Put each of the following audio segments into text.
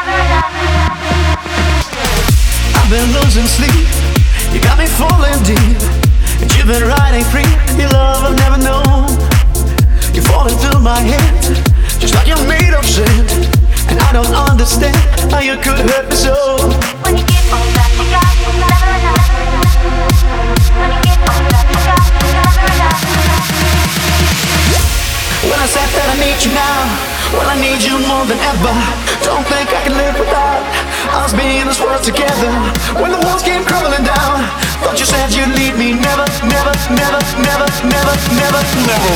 I've been losing sleep, you got me falling deep, and you've been riding free. Your love I've never known. You're falling through my head, just like you're made of sand. And I don't understand how you could hurt me so. When you get all that you got, you'll never enough. When you get all that you got, you'll never enough. When I said that I need you now, well I need you more than ever. Don't think I can live without us being in this world together. When the walls came crumbling down, thought you said you'd leave me. Never, never, never, never, never, never, never.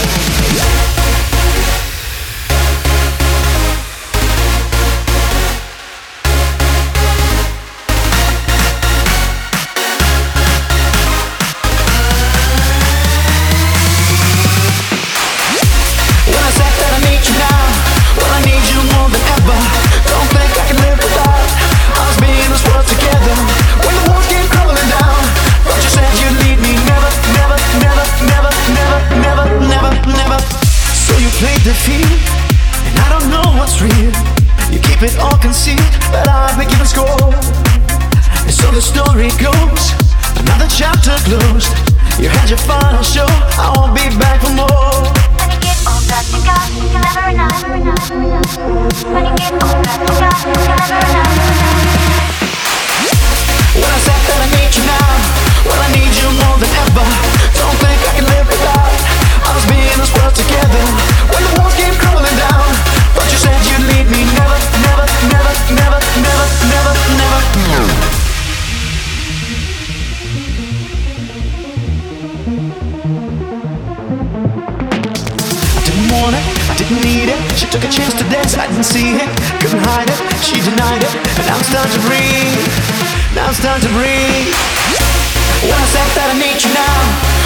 Defeat, and I don't know what's real. You keep it all concealed, but I've been keeping score. And so the story goes, another chapter closed. You had your final show, I won't be back for more. When you get all that you got, you'll never enough. When you get all that you got, you'll never enough. When I said that I need you now, well I need you more than ever. Don't think I can live without us being in this world together. When the walls came crumbling down, thought you said you'd leave me. Never, never, never, never, never, never, never, never. I didn't want it, I didn't need it. She took a chance to dance, I didn't see it, couldn't hide it, she denied it. And now it's time to breathe, now it's time to breathe. When I said that I need you now,